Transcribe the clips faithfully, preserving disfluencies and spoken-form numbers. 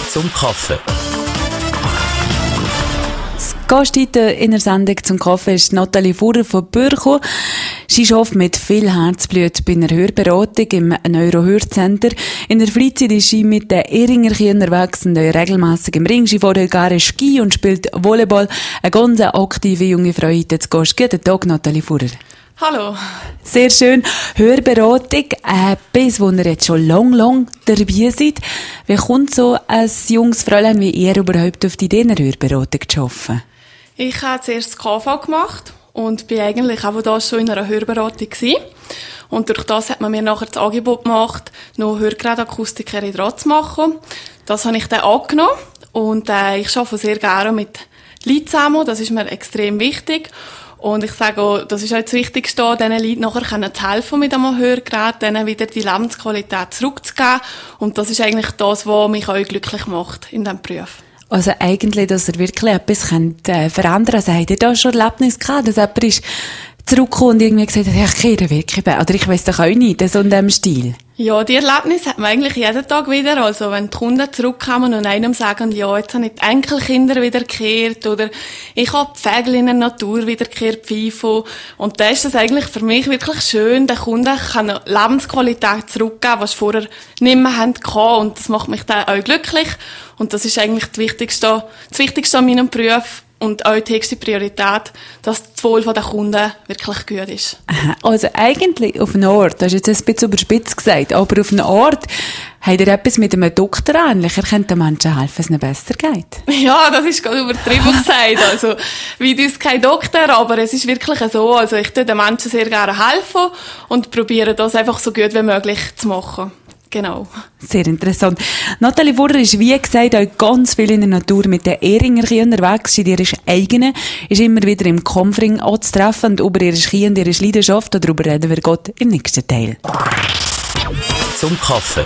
zum Kaffee. Gast heute in der Sendung zum Kaffee ist Nathalie Fuhrer von Bürchow. Sie arbeitet mit viel Herzblut bei einer Hörberatung im Neurohörcenter. In der Freizeit ist sie mit den Ehringer Kindern unterwegs und regelmässig im Ring. Sie fährt gerne Ski und spielt Volleyball. Eine ganz aktive junge Frau heute zu Gast. Guten Tag, Nathalie Fuhrer. Hallo. Sehr schön. Hörberatung, etwas, wo ihr jetzt schon lang, lang dabei seid. Wie kommt so ein junges Fräulein wie ihr überhaupt auf die Idee, eine Hörberatung zu arbeiten? Ich habe zuerst das K V gemacht und bin eigentlich auch da schon in einer Hörberatung gewesen. Und durch das hat man mir nachher das Angebot gemacht, noch Hörgeräteakustikerin dran zu machen. Das habe ich dann angenommen und äh, ich arbeite sehr gerne mit Leuten zusammen. Das ist mir extrem wichtig. Und ich sage auch, das ist auch das Wichtigste, diesen Leuten nachher zu helfen mit einem Hörgerät, denen wieder die Lebensqualität zurückzugeben. Und das ist eigentlich das, was mich auch glücklich macht in diesem Beruf. Also eigentlich, dass ihr wirklich etwas könnt, äh, verändern könnt. Also habt ihr da schon Erlebnis gehabt, dass jemand ist zurückgekommen und irgendwie gesagt hat, ja, ich kehre wirklich bei. Oder ich weiss doch auch nicht, so in diesem Stil. Ja, die Erlebnis hat man eigentlich jeden Tag wieder. Also wenn die Kunden zurückkommen und einem sagen, ja, jetzt habe ich die Enkelkinder wiedergekehrt oder ich habe die Vögel in der Natur wiedergekehrt, pfeifen. Und da ist das eigentlich für mich wirklich schön, den Kunden kann Lebensqualität zurückgeben, was sie vorher nicht mehr hatten. Und das macht mich dann auch glücklich. Und das ist eigentlich das Wichtigste, das Wichtigste an meinem Beruf. Und auch die höchste Priorität, dass das Wohl der Kunden wirklich gut ist. Also eigentlich auf eine Art, das ist jetzt ein bisschen überspitzt gesagt, aber auf eine Art habt ihr etwas mit einem Doktor ähnlich. Ihr könnt den Menschen helfen, dass es ihnen besser geht. Ja, das ist gerade übertrieben gesagt. Also, wie du ist kein Doktor, aber es ist wirklich so. Also ich tue den Menschen sehr gerne helfen und probiere das einfach so gut wie möglich zu machen. Genau. Sehr interessant. Nathalie Fuhrer ist, wie gesagt, auch ganz viel in der Natur mit den Ehringer Kindern unterwegs. Sie ist eigene, ist immer wieder im Konfring anzutreffen und über ihre Ski und ihre Leidenschaft, darüber reden wir Gott im nächsten Teil. Zum Kaffee.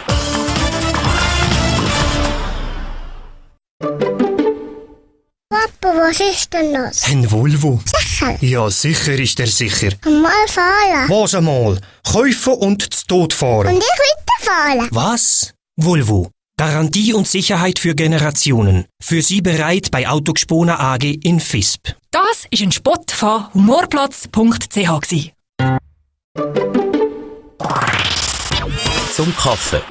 Papa, was ist denn das? Ein Volvo. Sicher? Ja, sicher ist er sicher. Mal fahren. Was einmal? Kaufen und zu Tod fahren. Und ich will fahren. Was? Volvo. Garantie und Sicherheit für Generationen. Für Sie bereit bei Autogspona A G in Visp. Das ist ein Spot von humorplatz punkt c h gsi. Zum Kaffee.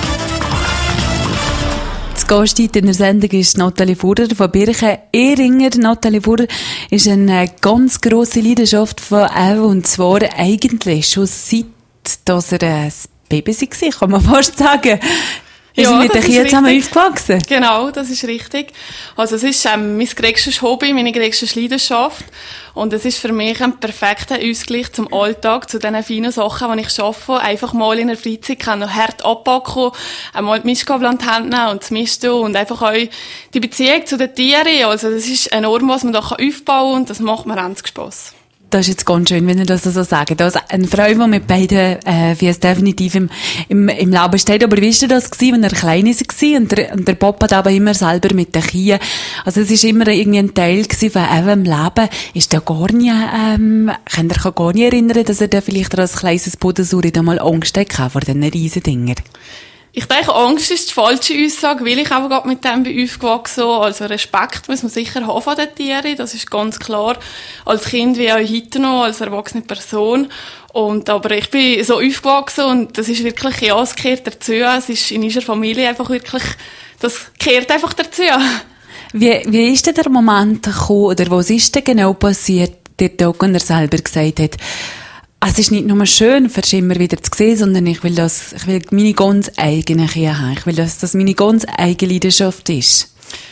Gast in der Sendung ist Nathalie Fuhrer von Birchen Ehringer. Nathalie Fuhrer ist eine ganz grosse Leidenschaft von ihm, und zwar eigentlich schon seit, dass er ein Baby war, kann man fast sagen. Wir Ja, sind mit den das ist Kindern zusammen richtig. aufgewachsen. Genau, das ist richtig. Also es ist ähm, mein grösstes Hobby, meine grösste Leidenschaft. Und es ist für mich ein perfekter Ausgleich zum Alltag, zu diesen feinen Sachen, die ich arbeite. Einfach mal in der Freizeit kann noch hart abpacken, einmal die Mischgabel an die Hand nehmen und das Mischen und einfach auch die Beziehung zu den Tieren. Also das ist enorm, was man da aufbauen kann, und das macht mir ganz Spass. Das ist jetzt ganz schön, wenn ihr das so sagt. Also eine Frau, die mit beiden äh, wie es definitiv im, im, im Leben steht. Aber wie war das gewesen, wenn er klein war und der, und der Papa hat aber immer selber mit den Kühen? Also es war immer irgendwie ein Teil gewesen von eben im Leben. Ist da gar nicht, ähm, könnt ihr euch gar nicht erinnern, dass er da vielleicht als kleines Bodensuri da mal Angst hatte vor diesen riesen Dingern? Ich denke, Angst ist die falsche Aussage, weil ich auch gerade mit dem bin aufgewachsen. Also Respekt muss man sicher haben von den Tieren, das ist ganz klar. Als Kind wie auch heute noch, als erwachsene Person. Und, aber ich bin so aufgewachsen und das ist wirklich, ja, es gehört dazu. Es ist in unserer Familie einfach wirklich, das gehört einfach dazu. Wie, wie ist denn der Moment gekommen, oder was ist denn genau passiert, der Tag, wenn er selber gesagt hat, es ist nicht nur schön, für immer wieder zu sehen, sondern ich will das, ich will meine ganz eigene Kirche haben. Ich will, dass das meine ganz eigene Leidenschaft ist.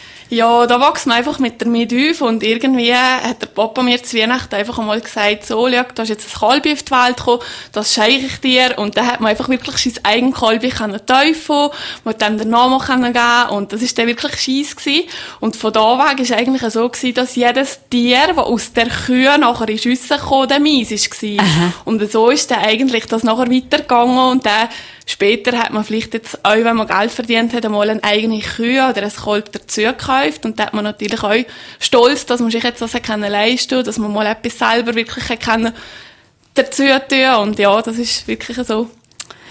Ja, da wächst man einfach mit damit auf und irgendwie hat der Papa mir zu Weihnachten einfach einmal gesagt, so, schau, da ist jetzt ein Kalbi auf die Welt gekommen, das schenke ich dir. Und dann hat man einfach wirklich sein eigenes Kalbi taufen, man hat dem den Namen geben und das ist dann wirklich scheisse gewesen. Und von da weg ist eigentlich so gewesen, dass jedes Tier, das aus der Kühe nachher in Schüsse kam, der Mies war. Aha. Und so ist dann eigentlich das nachher weitergegangen und dann später hat man vielleicht jetzt auch, wenn man Geld verdient hat, einmal eine eigene Kühe oder ein Kalb dazu gekauft. Und da hat man natürlich auch stolz, dass man sich jetzt das leisten kann, dass man mal etwas selber wirklich dazu tun kann. Und ja, das ist wirklich so.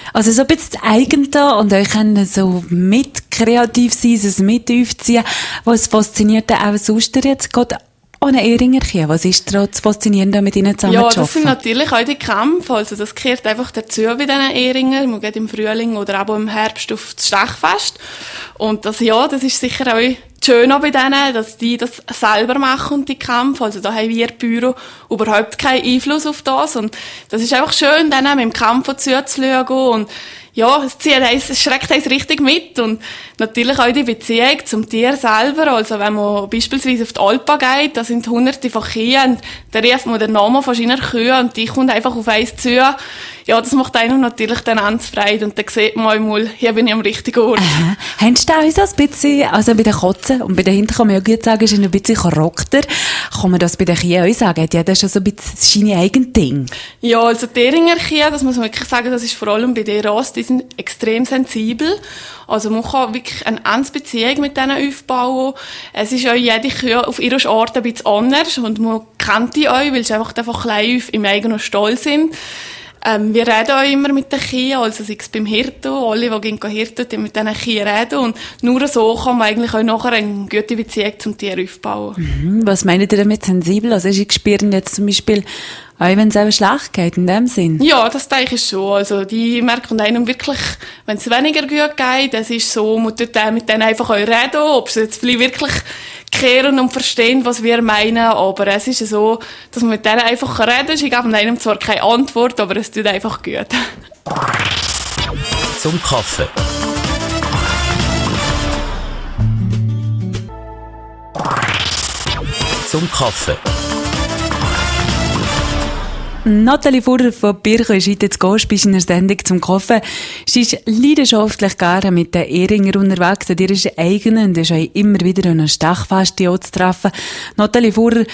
Also so ein bisschen das Eigene und euch können so mit kreativ sein, es mit aufziehen. Was fasziniert denn auch sonst jetzt gerade an Ehringerchen? Was ist da das Faszinierende, mit ihnen zusammen ja, zu arbeiten? Ja, das sind natürlich auch die Kämpfe. Also das gehört einfach dazu bei diesen Ehringer. Man geht im Frühling oder auch im Herbst auf das Stechfest. Und das, ja, das ist sicher auch schön auch bei denen, dass die das selber machen und die Kämpfe. Also da haben wir Büro überhaupt keinen Einfluss auf das. Und das ist einfach schön, denen mit dem Kampf zuzuschauen. Und ja, es zieht eins, es schreckt eins richtig mit. Und natürlich auch die Beziehung zum Tier selber. Also wenn man beispielsweise auf die Alpa geht, da sind hunderte von Kühen und da ruft man den Namen von seiner Kühe und die kommt einfach auf eins zu. Ja, das macht einem natürlich dann ganz Freude und dann sieht man einmal, hier bin ich am richtigen Ort. Aha. Haben Sie da uns ein bisschen, also bei den Katzen und bei den Hunden kann man ja gut sagen, ist ein bisschen Charakter. Kann man das bei den Kühen auch sagen? Hat jeder schon so ein bisschen seine eigenen Dinge? Ja, also die Ehringer Kühe, das muss man wirklich sagen, das ist vor allem bei der Rasse, die sind extrem sensibel. Also man kann wirklich eine enge Beziehung mit denen aufbauen. Es ist auch jede Kühe auf ihre Art ein bisschen anders und man kennt die auch, weil sie einfach, einfach klein im eigenen Stall sind. Ähm, wir reden auch immer mit den Kühen, also sei es beim Hirten, alle, die gehen hirten, die mit diesen Kühen reden und nur so kann man eigentlich auch nachher eine gute Beziehung zum Tier aufbauen. Mhm. Was meint ihr damit sensibel? Also ich spüre jetzt zum Beispiel, auch wenn es eben schlecht geht, in dem Sinn? Ja, das denke ich schon. Also, die merken einem wirklich, wenn es weniger gut geht, das ist so, man tut mit denen einfach auch reden, ob sie jetzt vielleicht wirklich kehren und verstehen, was wir meinen, aber es ist so, dass man mit denen einfach reden kann. Ich gebe einem zwar keine Antwort, aber es tut einfach gut. Zum Kaffee. Zum Kaffee. Nathalie Fuhrer von Birchow ist heute zu Gast bei einer Sendung zum Kaffee. Sie ist leidenschaftlich gerne mit den Ehringer unterwegs. Ihr ist eigen und ist auch immer wieder an einem Stechfest zu treffen. Nathalie Fuhrer,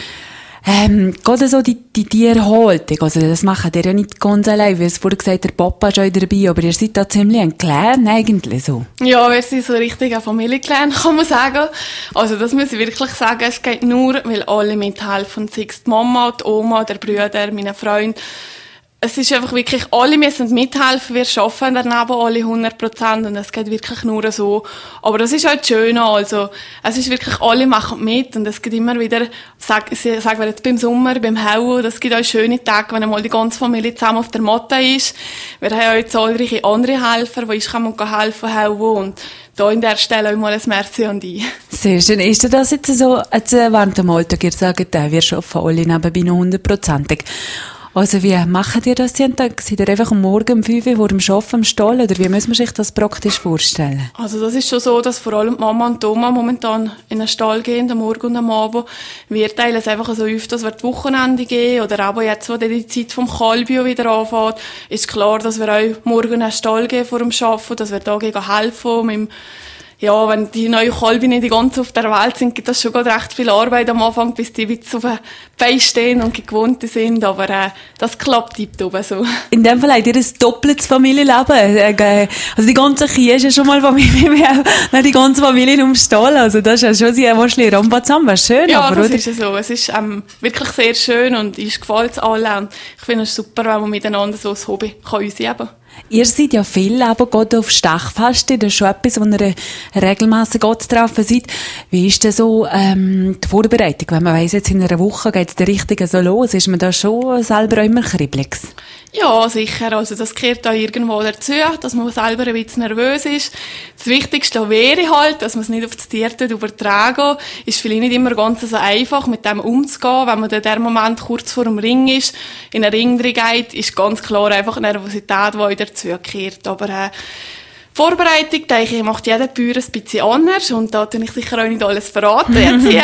ähm, gerade so die, die Tierhaltung, also das machen ihr ja nicht ganz allein, wie es vorher gesagt, der Papa ist auch dabei, aber ihr seid da ziemlich ein Clan eigentlich so. Ja, wir sind so richtig ein Familienclan, kann man sagen. Also das muss ich wirklich sagen, es geht nur, weil alle mithelfen, sei es die Mama, die Oma, der Bruder, meine Freunde. Es ist einfach wirklich, alle müssen mithelfen, wir arbeiten daneben alle hundert Prozent und es geht wirklich nur so. Aber das ist halt schön, also, es ist wirklich, alle machen mit und es gibt immer wieder, sag, sagen wir jetzt beim Sommer, beim Hauen, das gibt auch schöne Tage, wenn einmal die ganze Familie zusammen auf der Matte ist. Wir haben auch zahlreiche andere Helfer, die ich kann man helfen, hauen und da in der Stelle auch mal ein Merci an die. Sehr schön. Ist das jetzt so, jetzt während dem Alltag, ihr sagt, wir arbeiten alle nebenbei noch hundertprozentig. Also wie macht ihr das jeden Tag? Seid ihr einfach am Morgen um fünf Uhr vor dem Arbeiten am Stall oder wie muss man sich das praktisch vorstellen? Also das ist schon so, dass vor allem die Mama und die Oma momentan in den Stall gehen, am Morgen und am Abend. Wir teilen es einfach so auf, dass wir die Wochenende gehen oder aber jetzt, wo die Zeit vom Kalbio wieder anfängt, ist klar, dass wir auch morgen in den Stall gehen vor dem Arbeiten, dass wir da gehen helfen mit dem ja, wenn die neuen Kalbe nicht die ganze auf der Welt sind, gibt das schon gerade recht viel Arbeit am Anfang, bis die wieder auf den Beinen stehen und gewohnt sind. Aber äh, das klappt tiptop so. In dem Fall habt ihr ein doppeltes Familienleben. Also die ganze Kühe ist ja schon mal Familie, wir haben die ganze Familie im Stall. Also das ist ja schon sehr wahrscheinlich Rambazam, wäre schön. Ja, aber, das oder? ist ja so. Es ist ähm, wirklich sehr schön und uns gefällt es allen. Und ich finde es super, wenn man miteinander so ein Hobby kann ausüben kann. Ihr seid ja viel aber gerade auf Stechfeste, das ist schon etwas, wo ihr regelmässig zu treffen seid. Wie ist denn so ähm, die Vorbereitung? Wenn man weiss, jetzt in einer Woche geht es der Richtige so los, ist man da schon selber auch immer kribbelig? Ja, sicher. Also das gehört da irgendwo dazu, dass man selber ein bisschen nervös ist. Das Wichtigste wäre halt, dass man es nicht auf das Tier übertragen. Ist vielleicht nicht immer ganz so einfach, mit dem umzugehen. Wenn man dann der Moment kurz vor dem Ring ist, in einen Ring drin geht, ist ganz klar einfach Nervosität, die auch dazugehört. Aber äh, Vorbereitung, denke ich, macht jeder Bauer ein bisschen anders. Und da tue ich sicher auch nicht alles verraten jetzt hier.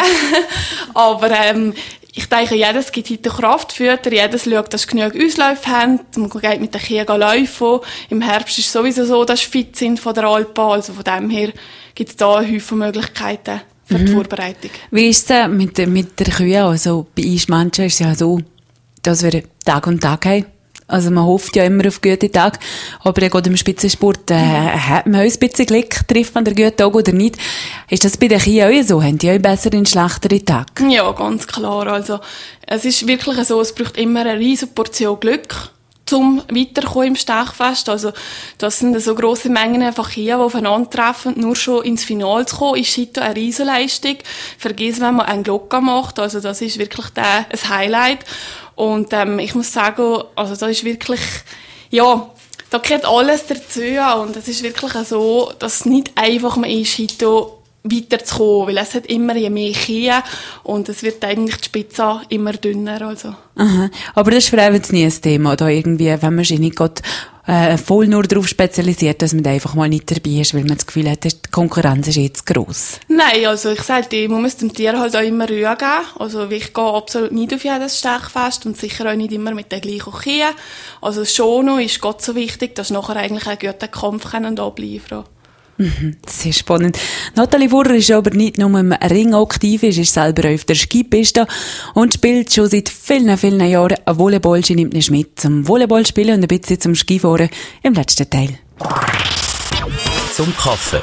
Aber ähm, ich denke, jedes gibt heute Kraftfütter, jedes schaut, dass genug Ausläufe haben, man geht mit den Kühen laufen. Im Herbst ist es sowieso so, dass sie fit sind von der Alpa, also von dem her gibt es da Haufen Möglichkeiten für die mhm. Vorbereitung. Wie ist es mit, mit der Kühe? Also bei uns Menschen ist es ja so, dass wir Tag und Tag haben. Also man hofft ja immer auf gute Tage, aber ja gerade im Spitzensport äh, hat man auch ein bisschen Glück, trifft man den guten Tag oder nicht. Ist das bei den Kühen auch so? Haben die auch bessere und schlechtere Tage? Ja, ganz klar. Also es ist wirklich so, es braucht immer eine riesige Portion Glück, zum Weiterkommen im Stechfest. Also, das sind so grosse Mengen einfach hier, die aufeinandertreffen. Nur schon ins Finale zu kommen, ist heute eine Riesenleistung. Vergiss, wenn man einen Glocka macht. Also, das ist wirklich der, ein Highlight. Und, ähm, ich muss sagen, also, das ist wirklich, ja, da gehört alles dazu. Und es ist wirklich so, dass es nicht einfach man ist, heute weiterzukommen, weil es hat immer mehr Kühe und es wird eigentlich die Spitze immer dünner, also. Aha. Aber das ist für einen nie ein Thema, da irgendwie, wenn man sich nicht gerade, äh, voll nur darauf spezialisiert, dass man da einfach mal nicht dabei ist, weil man das Gefühl hat, die Konkurrenz ist jetzt gross. Nein, also ich sage, ich muss dem Tier halt auch immer Ruhe geben. Also ich gehe absolut nicht auf jedes Stechfest und sicher auch nicht immer mit den gleichen Kühen. Also schon noch ist Gott so wichtig, dass nachher eigentlich ein guter Kampf abliefern. Mhm, sehr spannend. Nathalie Furrer ist aber nicht nur im Ring aktiv, ist, ist selber auf der Skipiste und spielt schon seit vielen, vielen Jahren Volleyball. Sie nimmt nicht mit zum Volleyball spielen und ein bisschen zum Skifahren im letzten Teil. Zum Kaffee.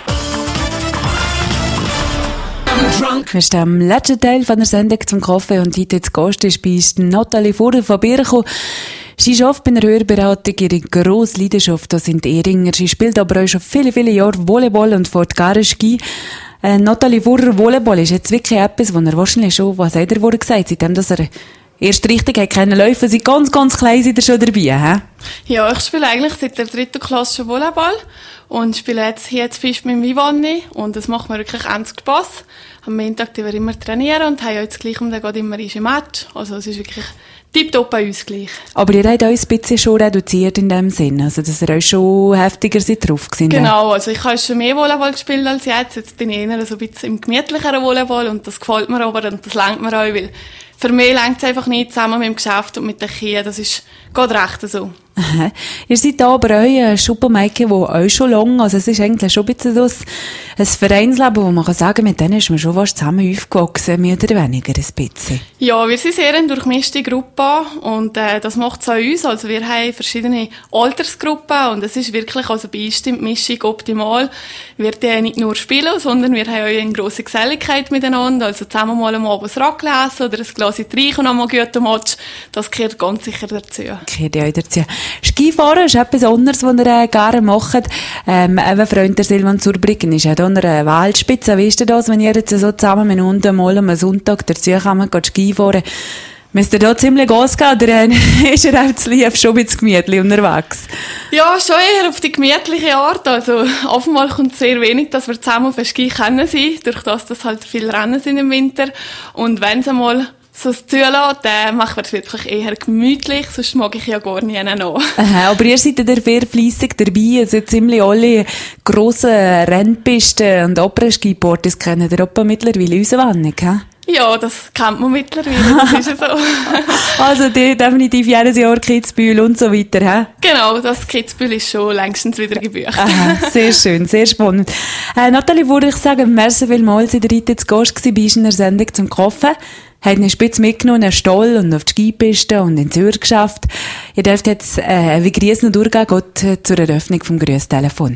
Wir stehen am letzten Teil von der Sendung zum Kaffee und heute zu Gast ist bei uns Nathalie Furrer von Birchow. Sie schafft bei einer Hörberatung ihre grosse Leidenschaft, das sind die Ehringer. Sie spielt aber auch schon viele, viele Jahre Volleyball und fährt gerne Ski. Äh, Nathalie Furrer, Volleyball ist jetzt wirklich etwas, wo er wahrscheinlich schon, was hat er wohl gesagt, seitdem dass er erst richtig hat können laufen, seit ganz, ganz klein seid ihr schon dabei, hä? Ja, ich spiele eigentlich seit der dritten Klasse schon Volleyball und spiele jetzt hier jetzt Fisch mit dem Vivanni und es macht mir wirklich ernst Spass. Am Montag die wir immer trainieren und haben jetzt gleich um den geht immer ein Match, also es ist wirklich tipptopp bei uns gleich. Aber ihr habt euch ein bisschen schon reduziert in dem Sinn, also dass ihr euch schon heftiger seid drauf gewesen. Genau, also ich habe schon mehr Volleyball gespielt als jetzt. Jetzt bin ich eher so ein bisschen im gemütlicheren Volleyball und das gefällt mir aber und das lenkt mir auch, weil für mich lenkt es einfach nicht zusammen mit dem Geschäft und mit den Kindern. Das ist geht recht so. Aha. Ihr seid da aber auch ein Schuppenmeike, wo euch schon lange, also es ist eigentlich schon ein bisschen so ein Vereinsleben, wo man kann sagen, mit denen ist man schon fast zusammen aufgewachsen, mehr oder weniger ein bisschen. Ja, wir sind sehr eine durchmischte Gruppe und äh, das macht es auch uns. Also wir haben verschiedene Altersgruppen und es ist wirklich, also bei uns stimmt die Mischung optimal. Wir ja nicht nur spielen, sondern wir haben auch eine grosse Geselligkeit miteinander, also zusammen mal am Abend das Rad lesen oder ein Glas trinken und einmal guten Match. Das gehört ganz sicher dazu. Gehört ja auch dazu. Skifahren ist etwas anderes, was ihr äh, gerne macht. Ähm, eben Freund der Silvan Zurbriggen ist ja da eine Weltspitze. Wie ist denn das, wenn ihr jetzt so zusammen mit unten mal am Sonntag dazu kommt, geht Skifahren? Müsst ihr da ziemlich Gas geben, oder äh, ist er auch zu lieb schon ein bisschen gemütlich unterwegs? Ja, schon eher auf die gemütliche Art. Also, auf einmal kommt sehr wenig, dass wir zusammen auf den Ski können sein, durch das, dass halt viele Rennen sind im Winter. Und wenn es einmal so es zulässt, dann machen wir es wirklich eher gemütlich, sonst mag ich ja gar nicht noch. Aha, aber ihr seid ja sehr fleissig dabei, also ziemlich alle grossen Rennpisten und Après-Ski-Porte, das kennen ihr etwa mittlerweile auswendig, hä? Ja, das kennt man mittlerweile, das ist ja so. Also die, definitiv jedes Jahr Kitzbühel und so weiter, hä? Genau, das Kitzbühel ist schon längstens wieder gebucht. Aha, sehr schön, sehr spannend. Äh, Nathalie, würde ich sagen, merci vielmals, seid ihr heute zu Gast gewesen bei uns in der Sendung zum Kaffee. Hat einen Spitz mitgenommen, in den Stall und auf die Skipiste und in Zürich geschafft. Ihr dürft jetzt äh, wie grüßen und durchgehen, Gott äh, zur Eröffnung vom Grüßtelefon.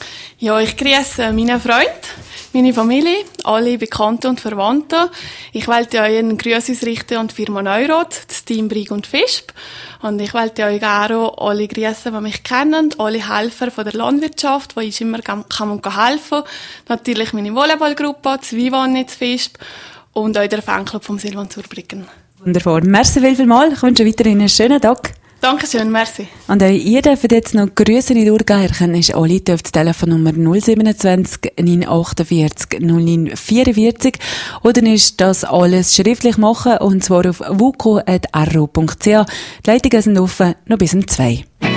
Ja, ich grüße meinen Freund, meine Familie, alle Bekannten und Verwandten. Ich wollte euch einen Gruß ausrichten an die Firma Neurot, das Team Brig und Fisp. Und ich wollte euch gerne auch alle grüßen, die mich kennen, alle Helfer von der Landwirtschaft, die ich immer kann helfen. Natürlich meine Volleyballgruppe, das Vivanni, das Fisp. Und auch der Fanclub vom Silvan Zurbriggen. Wunderbar. Merci viel, viel mal. Ich wünsche weiterhin einen schönen Tag. Dankeschön, merci. Und auch ihr dürft jetzt noch Grüße nicht durchgehen. Ihr könnt uns anrufen auf die Telefonnummer null siebenundzwanzig neun achtundvierzig null neun vierundvierzig oder ist das alles schriftlich machen und zwar auf wuko punkt r o punkt c h. Die Leitungen sind offen, noch bis um zwei.